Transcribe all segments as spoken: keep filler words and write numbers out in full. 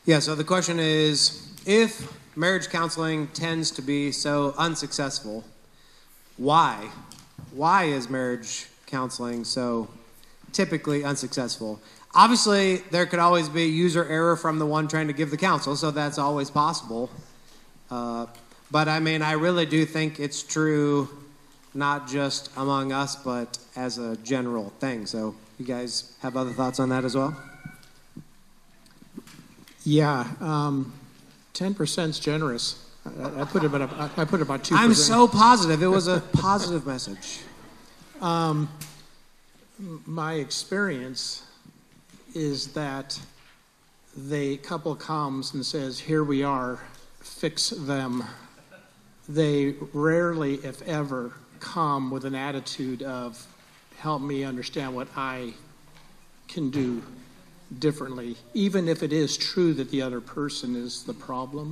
Yeah, so the question is, if marriage counseling tends to be so unsuccessful, why? Why is marriage counseling so typically unsuccessful? Obviously, there could always be user error from the one trying to give the counsel, so that's always possible. Uh, but I mean, I really do think it's true, not just among us, but as a general thing. So you guys have other thoughts on that as well? Yeah, um, ten percent is generous. I, I put it about I put it about two percent. I'm so positive it was a positive message. Um, my experience is that the couple comes and says, "Here we are, fix them." They rarely, if ever, come with an attitude of, "Help me understand what I can do differently," even if it is true that the other person is the problem.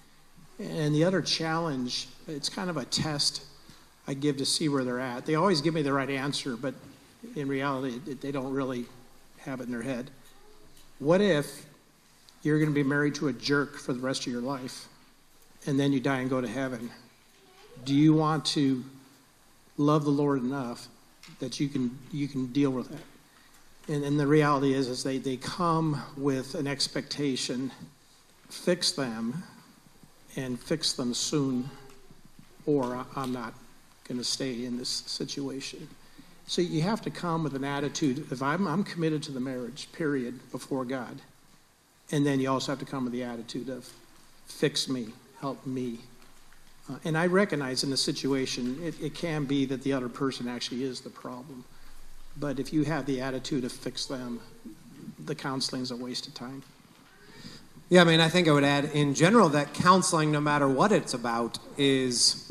And the other challenge, it's kind of a test I give to see where they're at. They always give me the right answer, but in reality, they don't really have it in their head. What if you're going to be married to a jerk for the rest of your life, and then you die and go to heaven? Do you want to love the Lord enough that you can you can deal with that? And, and the reality is, is they, they come with an expectation, fix them, and fix them soon, or I'm not going to stay in this situation. So you have to come with an attitude of, I'm, I'm committed to the marriage, period, before God. And then you also have to come with the attitude of, fix me, help me. Uh, and I recognize in the situation, it, it can be that the other person actually is the problem. But if you have the attitude to fix them, the counseling is a waste of time. Yeah, I mean, I think I would add, in general, that counseling, no matter what it's about, is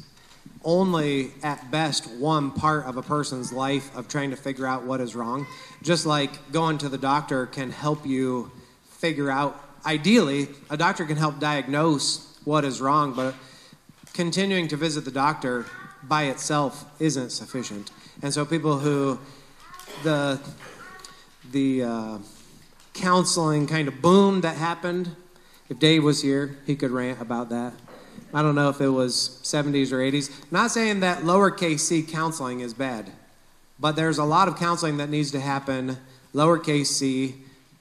only, at best, one part of a person's life of trying to figure out what is wrong. Just like going to the doctor can help you figure out, ideally, a doctor can help diagnose what is wrong, but continuing to visit the doctor by itself isn't sufficient. And so people who the the uh, counseling kind of boom that happened, if Dave was here, he could rant about that. I don't know if it was seventies or eighties. Not saying that lowercase c counseling is bad, but there's a lot of counseling that needs to happen, lowercase c,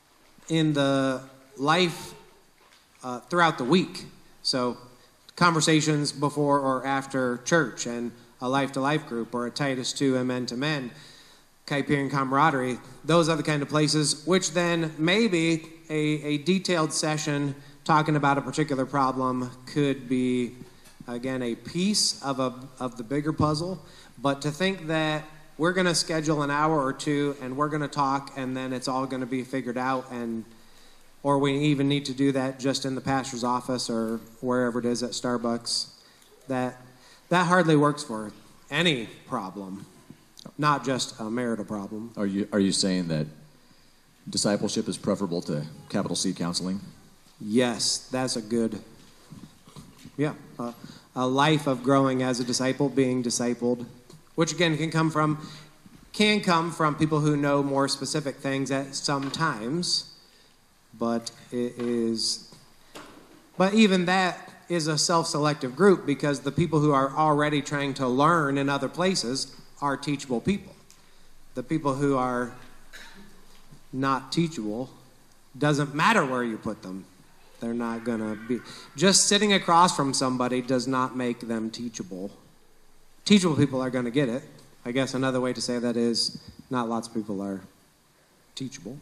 in the life uh, throughout the week. So conversations before or after church, and a life-to-life group, or a Titus two and men-to-men, Hyperion camaraderie, those are the kind of places, which then maybe a, a detailed session talking about a particular problem could be, again, a piece of a of the bigger puzzle. But to think that we're going to schedule an hour or two and we're going to talk and then it's all going to be figured out, and or we even need to do that just in the pastor's office or wherever it is at Starbucks, that that hardly works for any problem. Not just a marital problem. Are you are you saying that discipleship is preferable to capital C counseling? Yes, that's a good, yeah, uh, a life of growing as a disciple, being discipled, which again can come from, can come from people who know more specific things at some times, but it is, but even that is a self-selective group, because the people who are already trying to learn in other places are teachable people. The people who are not teachable, doesn't matter where you put them. They're not going to be. Just sitting across from somebody does not make them teachable. Teachable people are going to get it. I guess another way to say that is not lots of people are teachable.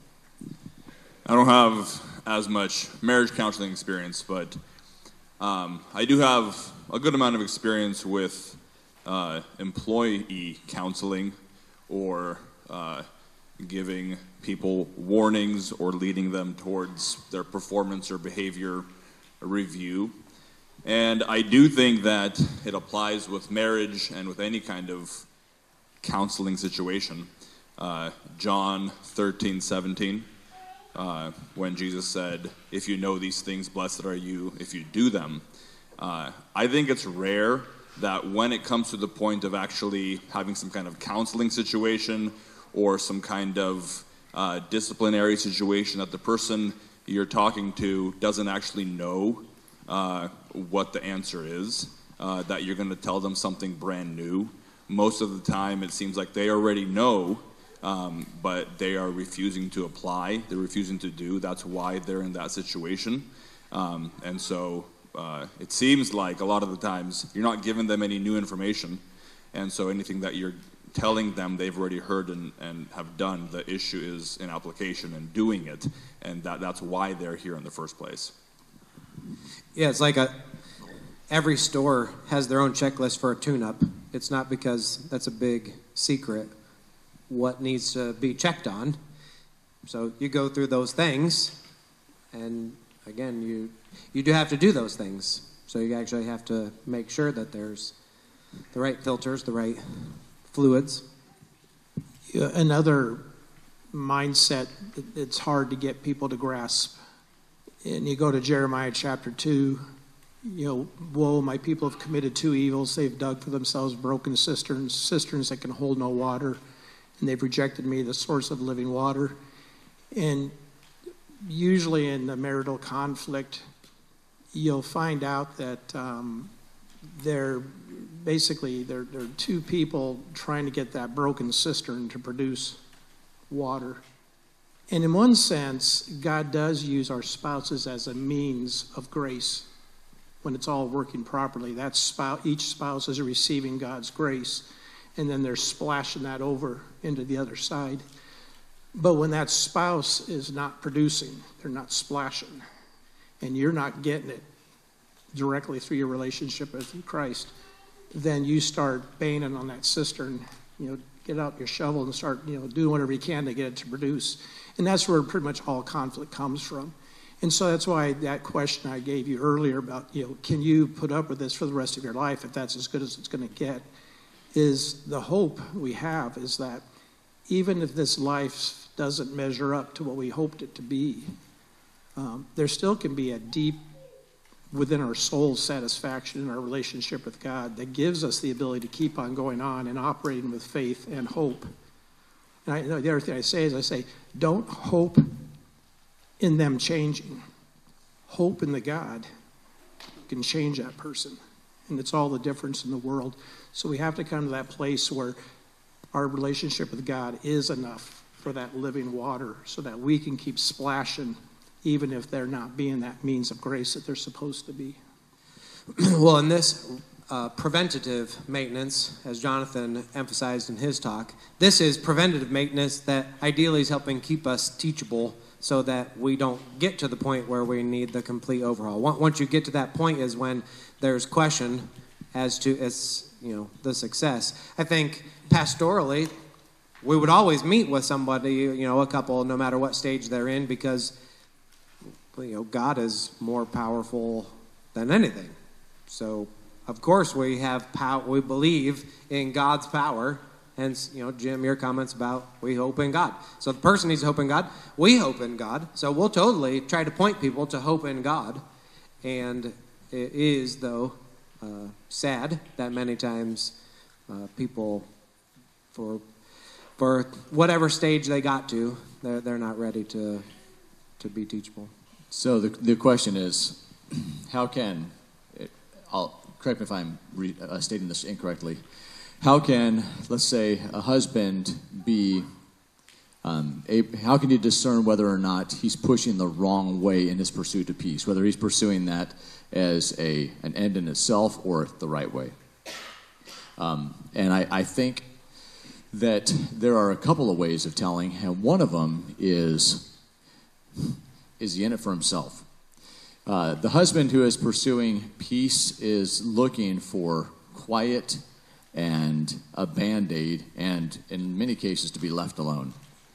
I don't have as much marriage counseling experience, but um, I do have a good amount of experience with uh, employee counseling, or uh, giving people warnings or leading them towards their performance or behavior review. And I do think that it applies with marriage and with any kind of counseling situation. Uh, John thirteen seventeen, uh, when Jesus said, "If you know these things, blessed are you if you do them." Uh, I think it's rare that when it comes to the point of actually having some kind of counseling situation or some kind of uh, disciplinary situation, that the person you're talking to doesn't actually know uh, what the answer is, uh, that you're going to tell them something brand new. Most of the time, it seems like they already know, um, but they are refusing to apply. They're refusing to do. That's why they're in that situation. Um, and so uh, it seems like a lot of the times you're not giving them any new information. And so anything that you're telling them they've already heard and, and have done, the issue is in application and doing it, and that, that's why they're here in the first place. Yeah, it's like a every store has their own checklist for a tune-up. It's not because that's a big secret what needs to be checked on. So you go through those things, and again, you you do have to do those things. So you actually have to make sure that there's the right filters, the right fluids. Yeah, another mindset that it's hard to get people to grasp. And you go to Jeremiah chapter two, you know, woe, my people have committed two evils. They've dug for themselves broken cisterns, cisterns that can hold no water, and they've rejected me, the source of living water. And usually in the marital conflict, you'll find out that um, they're basically they're, they're two people trying to get that broken cistern to produce water. And in one sense, God does use our spouses as a means of grace when it's all working properly. That spouse, each spouse is receiving God's grace, and then they're splashing that over into the other side. But when that spouse is not producing, they're not splashing, and you're not getting it directly through your relationship with Christ, then you start banging on that cistern, you know, get out your shovel and start, you know, doing whatever you can to get it to produce. And that's where pretty much all conflict comes from. And so that's why that question I gave you earlier about, you know, can you put up with this for the rest of your life if that's as good as it's going to get, is the hope we have is that even if this life doesn't measure up to what we hoped it to be, um, there still can be a deep within our soul satisfaction in our relationship with God that gives us the ability to keep on going on and operating with faith and hope. And I, the other thing I say is I say, don't hope in them changing. Hope in the God who can change that person. And it's all the difference in the world. So we have to come to that place where our relationship with God is enough for that living water so that we can keep splashing even if they're not being that means of grace that they're supposed to be. Well, in this uh, preventative maintenance, as Jonathan emphasized in his talk, this is preventative maintenance that ideally is helping keep us teachable so that we don't get to the point where we need the complete overhaul. Once you get to that point is when there's question as to its, you know, the success. I think pastorally, we would always meet with somebody, you know, a couple, no matter what stage they're in, because you know, God is more powerful than anything. So, of course, we have power. We believe in God's power. Hence, you know, Jim, your comments about we hope in God. So the person needs to hope in God. We hope in God. So we'll totally try to point people to hope in God. And it is, though, uh, sad that many times uh, people, for for whatever stage they got to, they're they're not ready to to be teachable. So the the question is, how can, it, I'll correct me if I'm re, uh, stating this incorrectly, how can, let's say, a husband be, um, a, how can you discern whether or not he's pushing the wrong way in his pursuit of peace, whether he's pursuing that as a an end in itself or the right way? Um, and I, I think that there are a couple of ways of telling, and one of them is, is he in it for himself? Uh, the husband who is pursuing peace is looking for quiet and a Band-Aid, and in many cases to be left alone.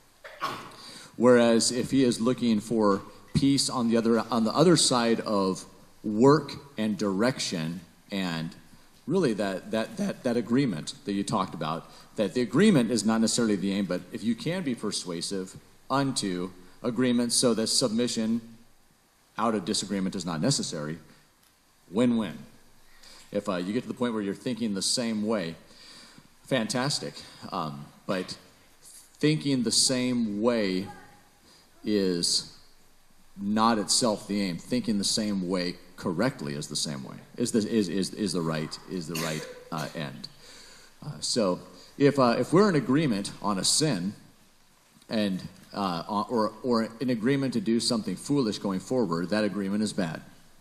Whereas if he is looking for peace on the other on the other side of work and direction, and really that that that that agreement that you talked about, that the agreement is not necessarily the aim, but if you can be persuasive unto agreement so that submission out of disagreement is not necessary, win-win. If uh, you get to the point where you're thinking the same way, fantastic. Um, but thinking the same way is not itself the aim. Thinking the same way correctly is the same way, is the, is, is, is the right, is the right uh, end. Uh, so if, uh, if we're in agreement on a sin, and uh, or, or in agreement to do something foolish going forward, that agreement is bad.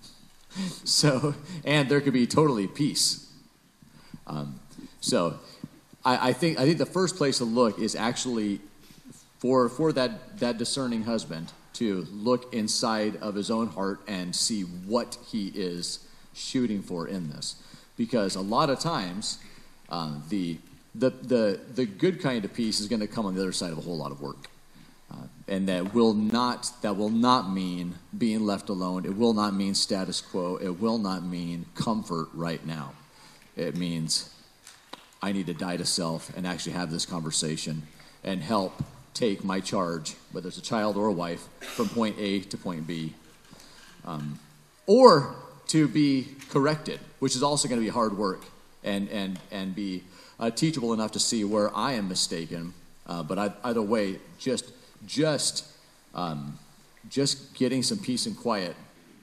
So, and there could be totally peace. Um, so I, I think I think the first place to look is actually for for that, that discerning husband to look inside of his own heart and see what he is shooting for in this. Because a lot of times, um, the, the, the, the good kind of peace is going to come on the other side of a whole lot of work. Uh, and that will not that will not mean being left alone. It will not mean status quo. It will not mean comfort right now. It means I need to die to self and actually have this conversation and help take my charge, whether it's a child or a wife, from point A to point B. Um, or to be corrected, which is also going to be hard work, and, and, and be uh, teachable enough to see where I am mistaken. Uh, but I, either way, just just um, just getting some peace and quiet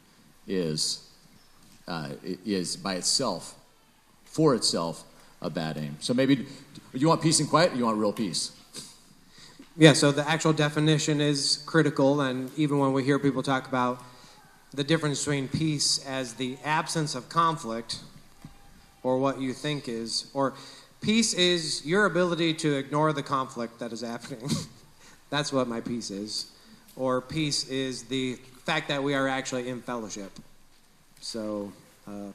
is uh, is by itself, for itself, a bad aim. So maybe you want peace and quiet, or you want real peace? Yeah, so the actual definition is critical, and even when we hear people talk about the difference between peace as the absence of conflict, or what you think is, or peace is your ability to ignore the conflict that is happening. That's what my peace is. Or peace is the fact that we are actually in fellowship. So uh,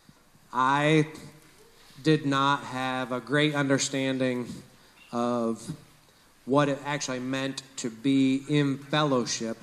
I did not have a great understanding of what it actually meant to be in fellowship.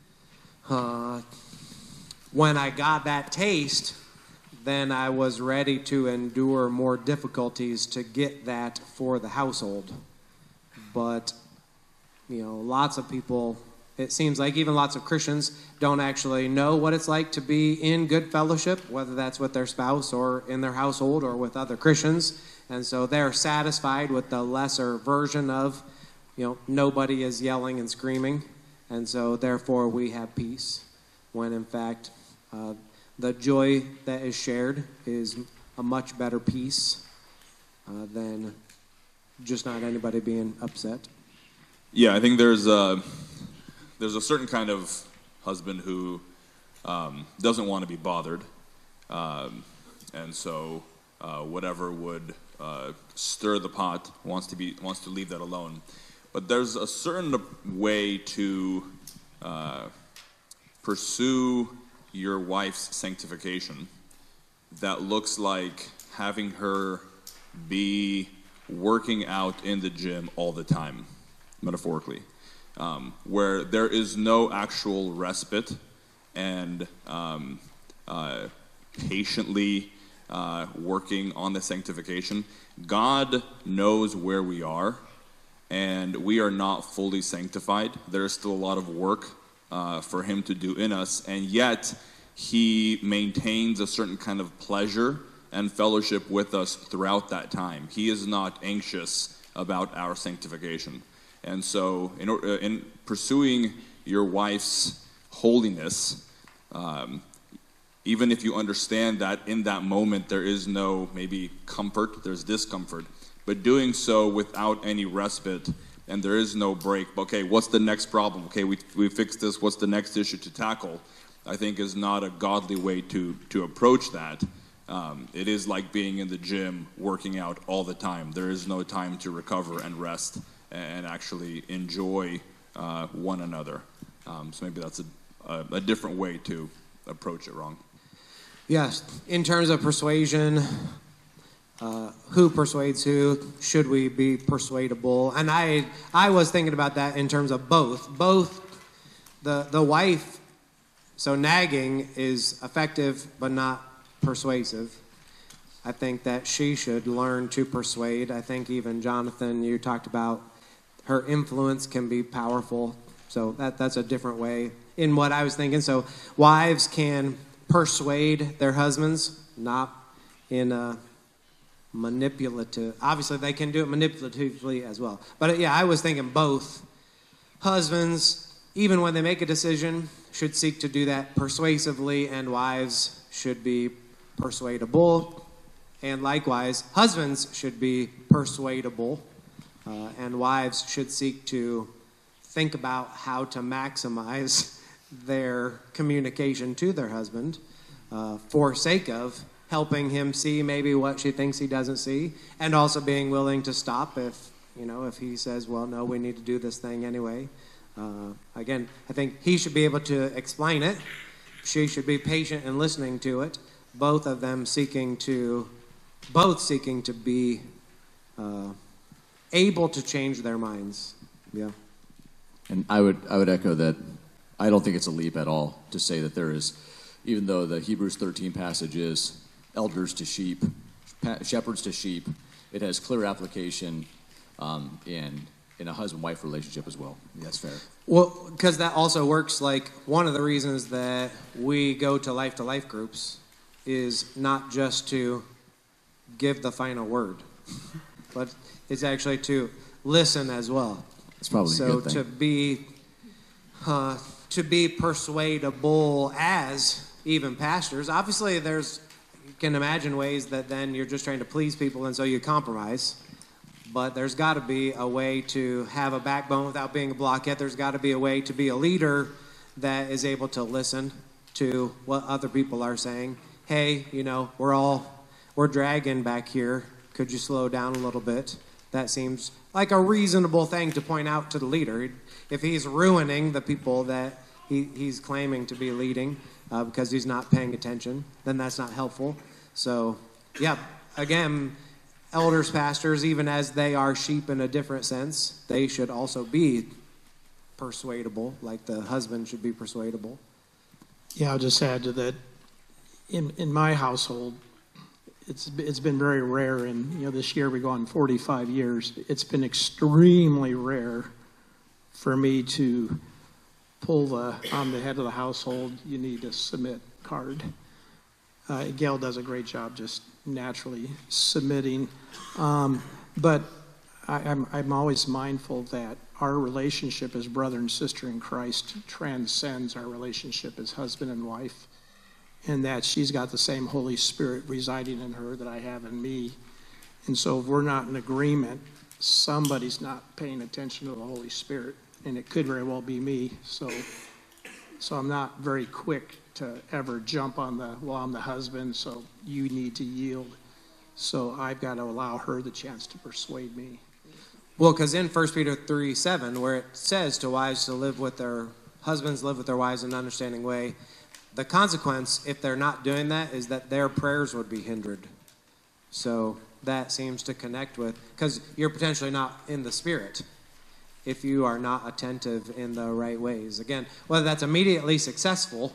Uh, when I got that taste, then I was ready to endure more difficulties to get that for the household. But, you know, lots of people, it seems like even lots of Christians don't actually know what it's like to be in good fellowship, whether that's with their spouse or in their household or with other Christians. And so they're satisfied with the lesser version of, you know, nobody is yelling and screaming. And so therefore we have peace, when in fact uh, the joy that is shared is a much better peace uh, than just not anybody being upset. Yeah, I think there's a, there's a certain kind of husband who um, doesn't want to be bothered. Um, and so uh, whatever would uh, stir the pot wants to be wants to leave that alone. But there's a certain way to uh, pursue your wife's sanctification that looks like having her be working out in the gym all the time, metaphorically, um, where there is no actual respite and um, uh, patiently uh, working on the sanctification. God knows where we are, and we are not fully sanctified. There is still a lot of work uh, for him to do in us, and yet he maintains a certain kind of pleasure and fellowship with us throughout that time. He is not anxious about our sanctification. And so in, in pursuing your wife's holiness, um, even if you understand that in that moment there is no maybe comfort, there's discomfort, but doing so without any respite, and there is no break. Okay, what's the next problem? Okay, we we fixed this. What's the next issue to tackle? I think is not a godly way to to approach that. Um, it is like being in the gym, working out all the time. There is no time to recover and rest and actually enjoy uh, one another. Um, so maybe that's a, a a different way to approach it wrong. Yes, in terms of persuasion. Uh, who persuades who? Should we be persuadable? And I I was thinking about that in terms of both. Both the the wife, so nagging is effective but not persuasive. I think that she should learn to persuade. I think even Jonathan, you talked about her influence can be powerful. So that that's a different way in what I was thinking. So wives can persuade their husbands, not in a manipulative. Obviously, they can do it manipulatively as well. But yeah, I was thinking both. Husbands, even when they make a decision, should seek to do that persuasively, and wives should be persuadable. And likewise, husbands should be persuadable, uh, and wives should seek to think about how to maximize their communication to their husband uh, for sake of helping him see maybe what she thinks he doesn't see, and also being willing to stop if, you know, if he says, well, no, we need to do this thing anyway. Uh, again, I think he should be able to explain it. She should be patient in listening to it. Both of them seeking to, both seeking to be uh, able to change their minds. Yeah. And I would I would echo that. I don't think it's a leap at all to say that there is, even though the Hebrews thirteen passage is elders to sheep, shepherds to sheep, it has clear application um, in in a husband-wife relationship as well. That's fair. Well, because that also works. Like, one of the reasons that we go to life-to-life groups is not just to give the final word, but it's actually to listen as well. It's probably so a good thing. to be uh, to be persuadable as even pastors. Obviously, there's you can imagine ways that then you're just trying to please people, and so you compromise. But there's got to be a way to have a backbone without being a blockhead. There's got to be a way to be a leader that is able to listen to what other people are saying. Hey, you know, we're all we're dragging back here. Could you slow down a little bit? That seems like a reasonable thing to point out to the leader. If he's ruining the people that he, he's claiming to be leading uh, because he's not paying attention, then that's not helpful. So, yeah, again, elders, pastors, even as they are sheep in a different sense, they should also be persuadable, like the husband should be persuadable. Yeah, I'll just add to that. In in my household, it's it's been very rare, and you know, this year we go on forty-five years. It's been extremely rare for me to pull the I'm the head of the household, you need to submit card. Uh, Gail does a great job just naturally submitting, um, but I, I'm I'm always mindful that our relationship as brother and sister in Christ transcends our relationship as husband and wife, and that she's got the same Holy Spirit residing in her that I have in me. And so if we're not in agreement, somebody's not paying attention to the Holy Spirit, and it could very well be me. So so I'm not very quick to ever jump on the, well, I'm the husband, so you need to yield. So I've got to allow her the chance to persuade me. Well, because in First Peter three seven, where it says to wives to live with their husbands, live with their wives in an understanding way, the consequence, if they're not doing that, is that their prayers would be hindered. So that seems to connect with, because you're potentially not in the Spirit if you are not attentive in the right ways. Again, whether that's immediately successful,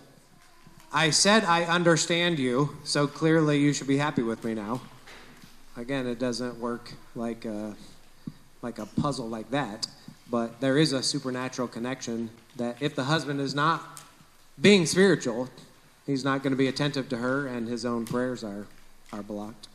I said I understand you, so clearly you should be happy with me now. Again, it doesn't work like a, like a puzzle like that, but there is a supernatural connection that if the husband is not being spiritual, he's not going to be attentive to her, and his own prayers are, are blocked.